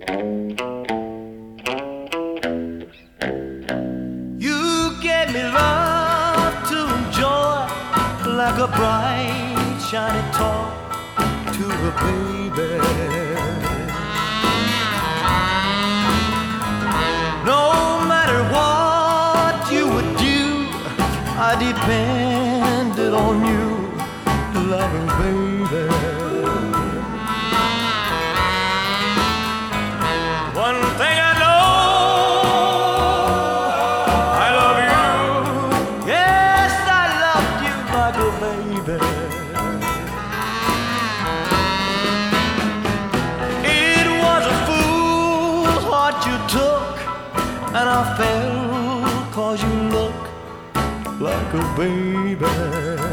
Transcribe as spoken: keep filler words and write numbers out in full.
You gave me love to enjoy, like a bright, shiny toy to a baby. No matter what you would do, I depended on you, loving baby. One thing I know, I love you. Yes, I love you like a baby. It was a fool's heart you took, and I fell 'cause you look like a baby.